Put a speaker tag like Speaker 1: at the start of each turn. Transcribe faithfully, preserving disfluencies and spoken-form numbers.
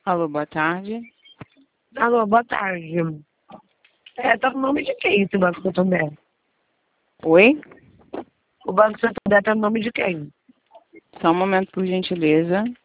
Speaker 1: Alô, boa tarde.
Speaker 2: Alô, boa tarde. É, tá no nome de quem esse Banco Santander?
Speaker 1: Oi?
Speaker 2: O Banco Santander tá no nome de quem?
Speaker 1: Só um momento, por gentileza.